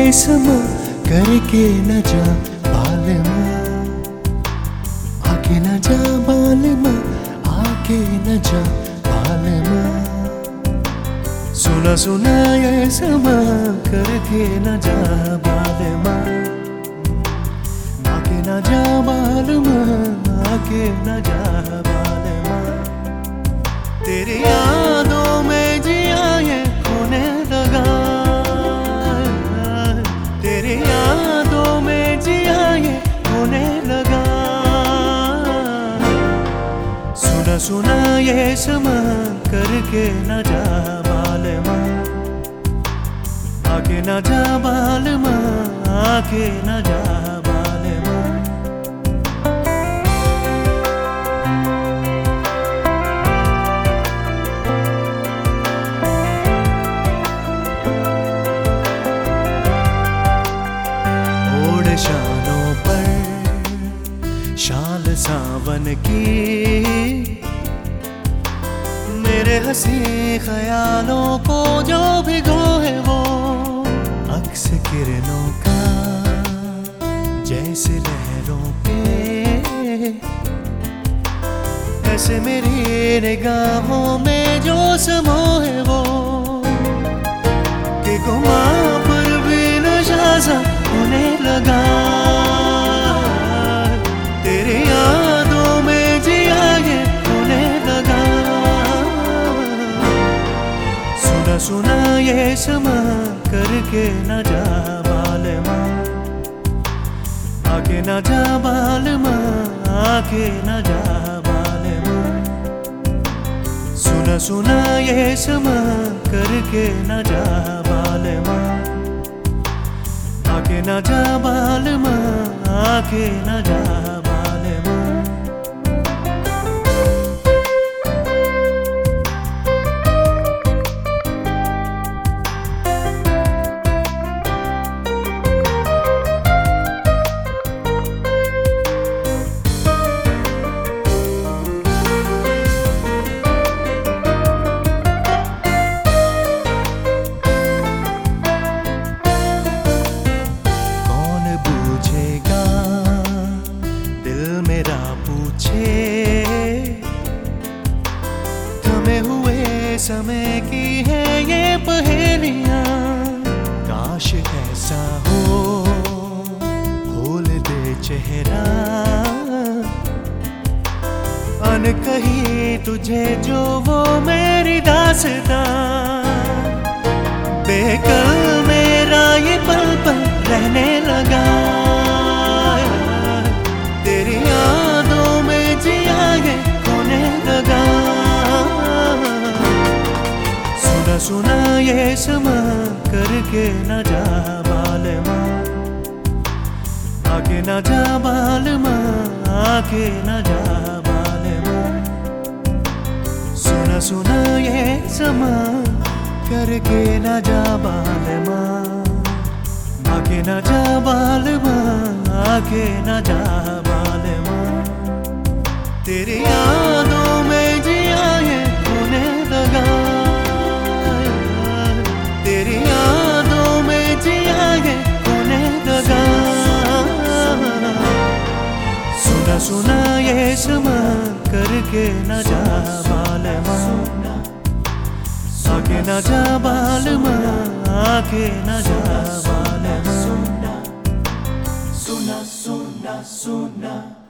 समा करके न जा बालमा, आके न जा बालमा, आके न जा बालमा। सुना सुना ये समा करके न जा बालमा, आके न जा बालमा, आके न जा बालमा। तेरी यादों में जिया ये खोने लगा, तेरी यादों में जिया ये खोने लगा। सुना सुना ये समा करके न जा बालमा, आके न जा बालमा, आके न जा बालमा। ओढ़ शानों पर शाल सावन की, मेरे हंसी ख्यालों को जो भिगोए वो अक्स किरणों का, जैसे लहरों पे ऐसे मेरी निगाहों में जो समोए वो, कि गुमा पर भी नशा सा होने लगा। तेरी यादों में जिया ये होने लगा। सुना सुना ये समा करके न जा बालमा, आके न जा बालमा, आके न जा बालमा। सुना सुना ये समा करके न जा बालमा, आके न जा बालमा, आके न जा बालमा। थमे हुए समय की है ये पहेलियां, काश ऐसा हो भूल दे चेहरा, अनकही तुझे जो वो मेरी दास्तां। बेकल मेरा ये पल पल रहने लगा, तेरी यादों में जिया ये खोने लगा। सुना सुना ये समा करके न जा बालमा, आके न जा बालमा, आके न जा बालमा। सुना सुना ये समा करके न जा बालमा, आके न जा बालमा, आके न जा बालमा। तेरी यादों में जिया ये होने लगा, तेरी यादों में जिया ये होने लगा। सुना सुना ये समा करके न जा बालमा, आके न जा बालमा, आके न जा बालमा। सुना सुना सुना।